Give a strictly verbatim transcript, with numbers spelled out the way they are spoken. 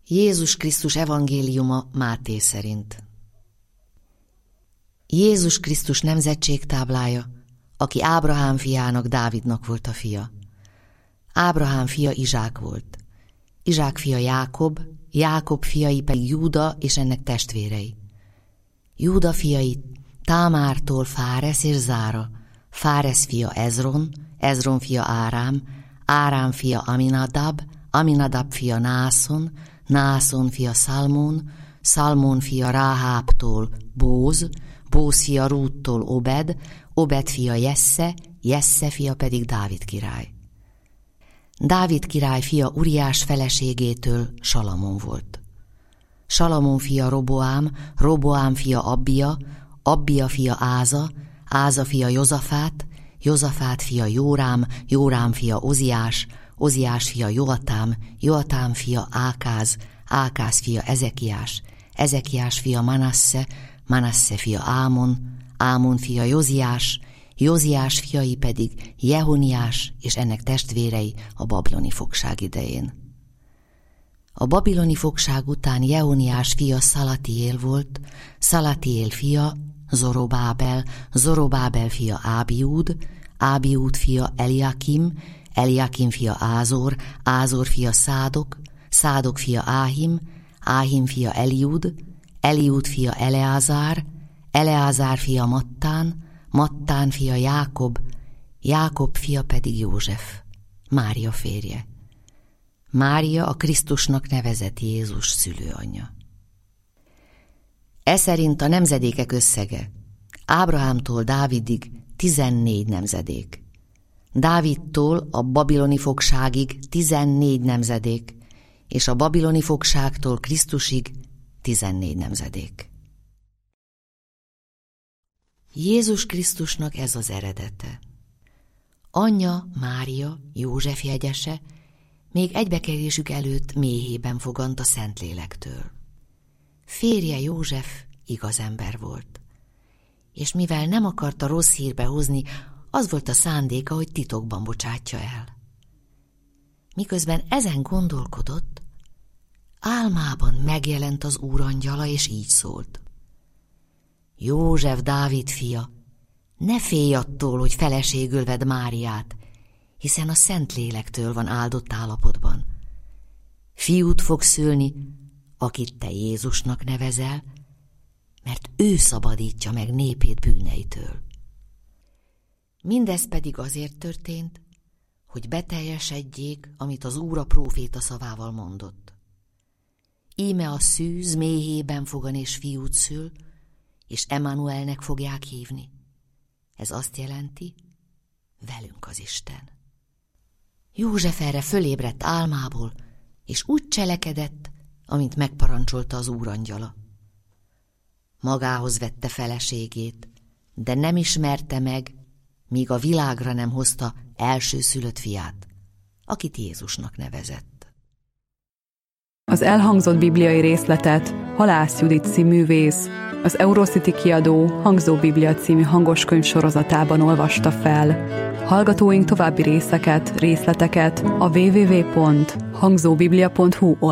Jézus Krisztus evangéliuma Máté szerint. Jézus Krisztus nemzetségtáblája, aki Ábrahám fiának, Dávidnak volt a fia. Ábrahám fia Izsák volt. Izsák fia Jákob, Jákob fiai pedig Júda és ennek testvérei. Júda fiai Támártól Fáresz és Zára, Fáresz fia Ezron, Ezron fia Árám, Árám fia Aminadab, Aminadab fia Nászon, Nászon fia Szalmón, Szalmón fia Ráhábtól Bóz, Bóz fia Rúttól Obed, Obed fia Jesse, Jesse fia pedig Dávid király. Dávid király fia Uriás feleségétől Salamon volt. Salamon fia Roboám, Roboám fia Abbia, Abbia fia Áza, Áza fia Jozafát, Jozafát fia Jórám, Jórám fia Oziás, Oziás fia Joatám, Joatám fia Ákáz, Ákáz fia Ezekiás, Ezekiás fia Manasse, Manasse fia Ámon, Ámon fia Józiás, Józiás fiai pedig Jehoniás és ennek testvérei a babiloni fogság idején. A babiloni fogság után Jehoniás fia Szalatiél volt, Szalatiél fia Zorobábel, Zorobábel fia Ábiúd, Ábiúd fia Eliakim, Eliakim fia Ázor, Ázor fia Szádok, Szádok fia Áhim, Áhim fia Eliud, Eliud fia Eleázár, Eleázár fia Mattán, Mattán fia Jákob, Jákob fia pedig József, Mária férje. Mária a Krisztusnak nevezett Jézus szülőanyja. E szerint a nemzedékek összege Ábrahámtól Dávidig tizennégy nemzedék, Dávidtól a babiloni fogságig tizennégy nemzedék, és a babiloni fogságtól Krisztusig tizennégy nemzedék. Jézus Krisztusnak ez az eredete. Anyja Mária, József jegyese, még egybekerülésük előtt méhében fogant a Szentlélektől. Férje József igaz ember volt, és mivel nem akarta rossz hírbe hozni, az volt a szándéka, hogy titokban bocsátja el. Miközben ezen gondolkodott, álmában megjelent az úrangyala, és így szólt: József, Dávid fia, ne félj attól, hogy feleségül vedd Máriát, hiszen a Szentlélektől van áldott állapotban. Fiút fog szülni, akit te Jézusnak nevezel, mert ő szabadítja meg népét bűneitől. Mindez pedig azért történt, hogy beteljesedjék, amit az Úr a próféta szavával mondott. Íme a szűz méhében fogan és fiút szül, és Emmanuelnek fogják hívni. Ez azt jelenti, velünk az Isten. József erre fölébredt álmából, és úgy cselekedett, amint megparancsolta az úrangyala. Magához vette feleségét, de nem ismerte meg, míg a világra nem hozta elsőszülött fiát, akit Jézusnak nevezett. Az elhangzott bibliai részletet Halász Judit cíművész, az Eurocity kiadó Hangzó Biblia című hangoskönyv sorozatában olvasta fel. Hallgatóink további részeket, részleteket a double-u double-u double-u pont hangzóbiblia pont hu